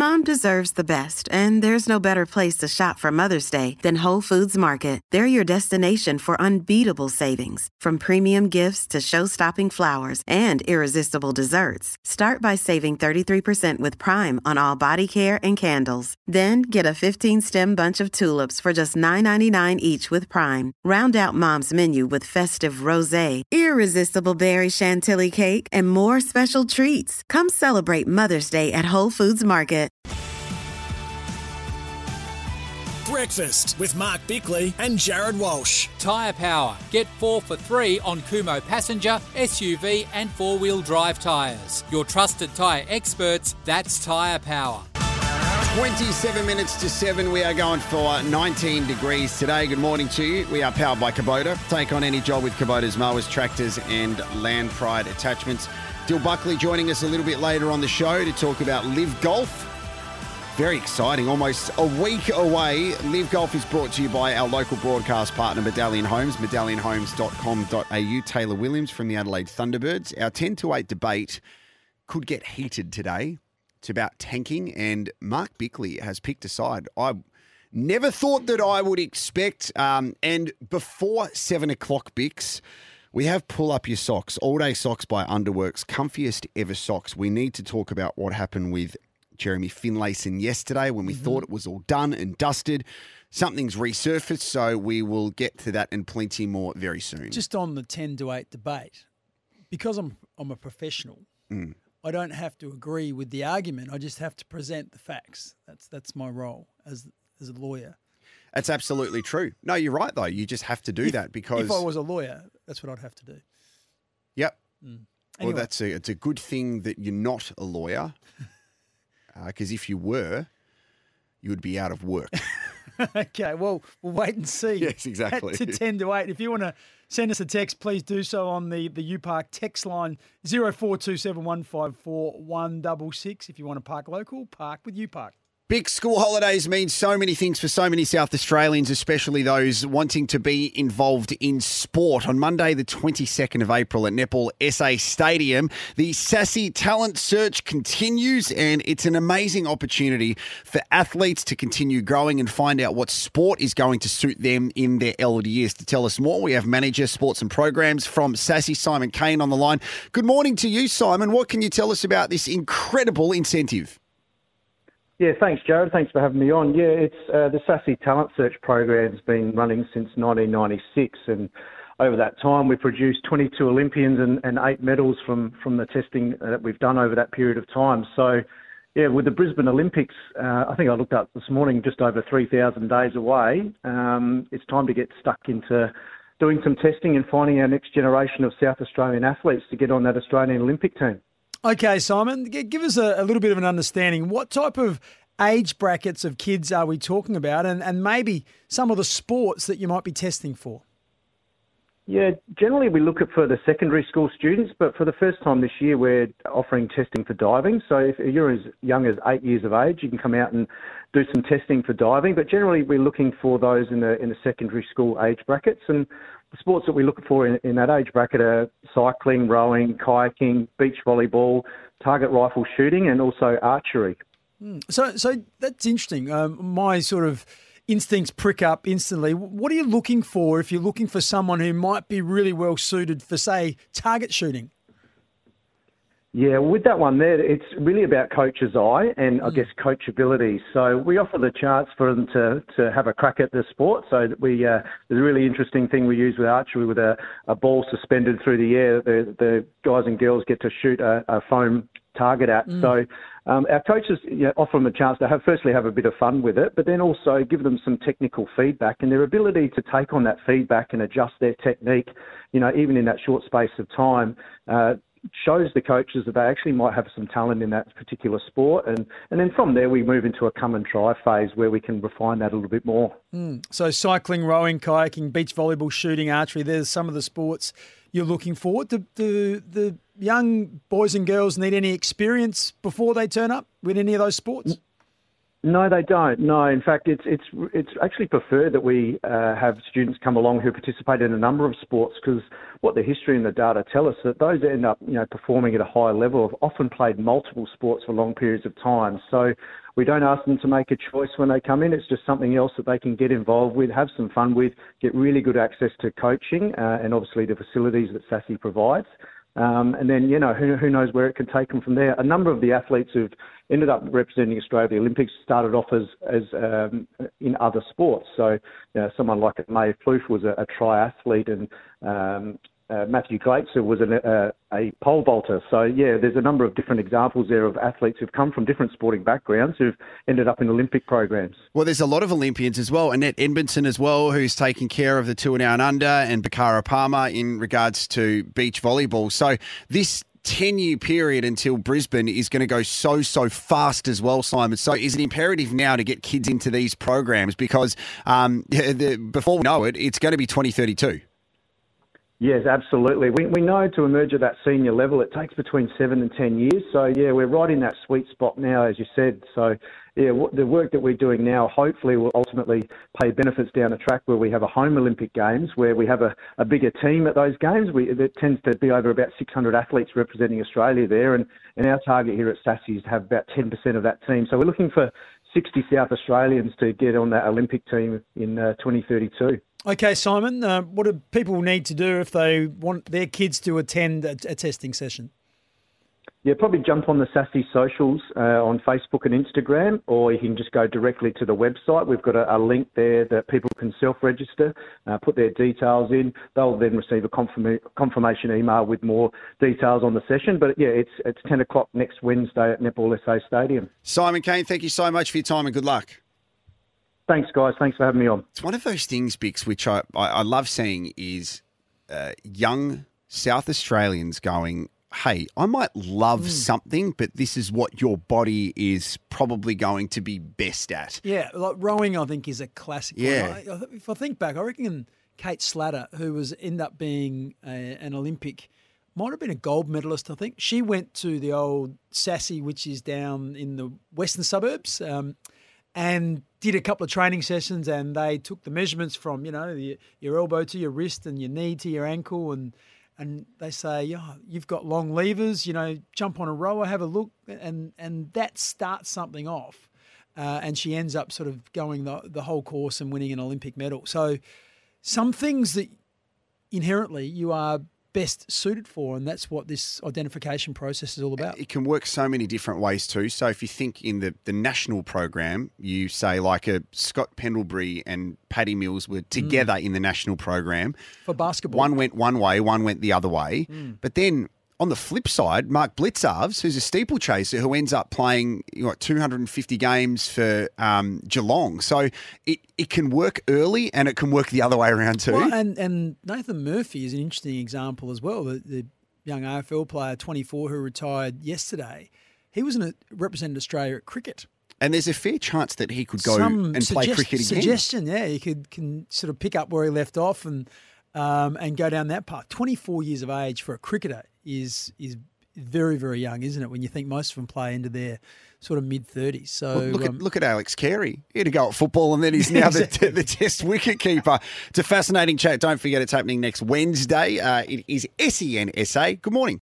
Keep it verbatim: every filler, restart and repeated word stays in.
Mom deserves the best, and there's no better place to shop for Mother's Day than Whole Foods Market. They're your destination for unbeatable savings, from premium gifts to show-stopping flowers and irresistible desserts. Start by saving thirty-three percent with Prime on all body care and candles. Then get a fifteen-stem bunch of tulips for just nine ninety-nine each with Prime. Round out Mom's menu with festive rosé, irresistible berry chantilly cake, and more special treats. Come celebrate Mother's Day at Whole Foods Market. Breakfast with Mark Bickley and Jared Walsh. Tyre Power. Get four for three on Kumho passenger, S U V and four-wheel drive tyres. Your trusted tyre experts, that's Tyre Power. twenty-seven minutes to seven. We are going for nineteen degrees today. Good morning to you. We are powered by Kubota. Take on any job with Kubota's mowers, tractors and Land Pride attachments. Dill Buckley joining us a little bit later on the show to talk about Live Golf. Very exciting. Almost a week away. Live Golf is brought to you by our local broadcast partner, Medallion Homes, medallion homes dot com dot a u. Taylor Williams from the Adelaide Thunderbirds. Our ten to eight debate could get heated today. It's about tanking, and Mark Bickley has picked a side. I never thought that I would expect. Um, and before seven o'clock, Bix, we have Pull Up Your Socks, all-day socks by Underworks, comfiest ever socks. We need to talk about what happened with Jeremy Finlayson yesterday when we mm-hmm. thought it was all done and dusted. Something's resurfaced, so we will get to that and plenty more very soon. Just on the ten to eight debate, because I'm I'm a professional, mm. I don't have to agree with the argument. I just have to present the facts. That's that's my role as as a lawyer. That's absolutely true. No, you're right, though. You just have to do if, that because... If I was a lawyer, that's what I'd have to do. Yep. Mm. Anyway. Well, that's a, it's a good thing that you're not a lawyer because uh, if you were, you would be out of work. Okay, well, we'll wait and see. Yes, exactly. To ten to eight. If you want to send us a text, please do so on the, the U Park text line zero four two seven one five four one six six. If you want to park local, park with U Park. Big school holidays mean so many things for so many South Australians, especially those wanting to be involved in sport. On Monday, the twenty-second of April at Netball S A Stadium, the Sassy Talent Search continues, and it's an amazing opportunity for athletes to continue growing and find out what sport is going to suit them in their elder years. To tell us more, we have Manager Sports and Programs from Sassy, Simon Kane, on the line. Good morning to you, Simon. What can you tell us about this incredible incentive? Yeah, thanks, Jared. Thanks for having me on. Yeah, it's uh, the Sassy Talent Search program's been running since nineteen ninety-six, and over that time we've produced twenty-two Olympians and, and eight medals from, from the testing that we've done over that period of time. So, yeah, with the Brisbane Olympics, uh, I think I looked up this morning, just over three thousand days away. Um, it's time to get stuck into doing some testing and finding our next generation of South Australian athletes to get on that Australian Olympic team. Okay, Simon, give us a, a little bit of an understanding. What type of age brackets of kids are we talking about, and, and maybe some of the sports that you might be testing for? Yeah, generally we look at for the secondary school students, but for the first time this year we're offering testing for diving. So if you're as young as eight years of age, you can come out and do some testing for diving. But generally we're looking for those in the in the secondary school age brackets. And the sports that we look for in, in that age bracket are cycling, rowing, kayaking, beach volleyball, target rifle shooting, and also archery. Mm. So, so that's interesting. Um, my sort of instincts prick up instantly. What are you looking for if you're looking for someone who might be really well suited for, say, target shooting? Yeah, with that one there, it's really about coach's eye and, I guess, coachability. So we offer the chance for them to, to have a crack at the sport. So that we uh, there's a really interesting thing we use with archery with a, a ball suspended through the air. The, the guys and girls get to shoot a, a foam target at. Mm. So um, our coaches you know, offer them a chance to have firstly have a bit of fun with it, but then also give them some technical feedback, and their ability to take on that feedback and adjust their technique, you know, even in that short space of time, uh, shows the coaches that they actually might have some talent in that particular sport. And, and then from there, we move into a come and try phase where we can refine that a little bit more. Mm. So cycling, rowing, kayaking, beach volleyball, shooting, archery, there's some of the sports you're looking for. Do, do the young boys and girls need any experience before they turn up with any of those sports? No, they don't. No, in fact, it's it's it's actually preferred that we uh, have students come along who participate in a number of sports, because what the history and the data tell us that those that end up, you know, performing at a high level have often played multiple sports for long periods of time. So we don't ask them to make a choice when they come in. It's just something else that they can get involved with, have some fun with, get really good access to coaching uh, and obviously the facilities that S A S I provides. Um, and then, you know, who, who knows where it can take them from there. A number of the athletes who've ended up representing Australia at the Olympics started off as, as um, in other sports. So, you know, someone like Maeve Plouffe was a, a triathlete, and um, uh, Matthew Glaetzer was an, uh, a pole vaulter. So, yeah, there's a number of different examples there of athletes who've come from different sporting backgrounds who've ended up in Olympic programs. Well, there's a lot of Olympians as well. Annette Edmondson as well, who's taking care of the Tour Down Under, and Bakara Palmer in regards to beach volleyball. So this ten-year period until Brisbane is going to go so, so fast as well, Simon. So is it imperative now to get kids into these programs? Because um, the, before we know it, it's going to be twenty thirty-two. Yes, absolutely. We we know to emerge at that senior level, it takes between seven and ten years. So, yeah, we're right in that sweet spot now, as you said. So, yeah, the work that we're doing now hopefully will ultimately pay benefits down the track where we have a home Olympic Games, where we have a, a bigger team at those games. We, it tends to be over about six hundred athletes representing Australia there, and, and our target here at S A S I is to have about ten percent of that team. So we're looking for sixty South Australians to get on that Olympic team in uh, twenty thirty-two. Okay, Simon, uh, what do people need to do if they want their kids to attend a, a testing session? Yeah, probably jump on the S A S I socials uh, on Facebook and Instagram, or you can just go directly to the website. We've got a, a link there that people can self-register, uh, put their details in. They'll then receive a confirm- confirmation email with more details on the session. But, yeah, it's it's ten o'clock next Wednesday at Netball S A Stadium. Simon Kane, thank you so much for your time and good luck. Thanks, guys. Thanks for having me on. It's one of those things, Bix, which I, I, I love seeing is uh, young South Australians going, hey, I might love mm. something, but this is what your body is probably going to be best at. Yeah, like rowing, I think, is a classic. Yeah. I, if I think back, I reckon Kate Slatter, who was end up being a, an Olympic, might have been a gold medalist, I think. She went to the old S A S I, which is down in the western suburbs, um, and did a couple of training sessions, and they took the measurements from, you know, the, your elbow to your wrist and your knee to your ankle, and and they say, yeah, you've got long levers, you know, jump on a rower, have a look, and and that starts something off. Uh, and she ends up sort of going the, the whole course and winning an Olympic medal. So some things that inherently you are best suited for, and that's what this identification process is all about. It can work so many different ways too. So if you think in the, the national program, you say like a Scott Pendlebury and Paddy Mills were together mm. in the national program. For basketball. One went one way, one went the other way. Mm. But then on the flip side, Mark Blitzarves, who's a steeplechaser who ends up playing, you know, two hundred fifty games for um, Geelong. So it, it can work early and it can work the other way around too. Well, and, and Nathan Murphy is an interesting example as well, the, the young A F L player, twenty-four, who retired yesterday. He was in a, represented Australia at cricket. And there's a fair chance that he could go Some and play cricket again. Suggestion, yeah. He could can sort of pick up where he left off and um, and go down that path. twenty-four years of age for a cricketer is is very, very young, isn't it, when you think most of them play into their sort of mid-thirties. So well, look, um, at, look at Alex Carey. He had to go at football and then he's now exactly. the, the test wicket keeper. It's a fascinating chat. Don't forget it's happening next Wednesday. Uh, it is S E N S A. Good morning.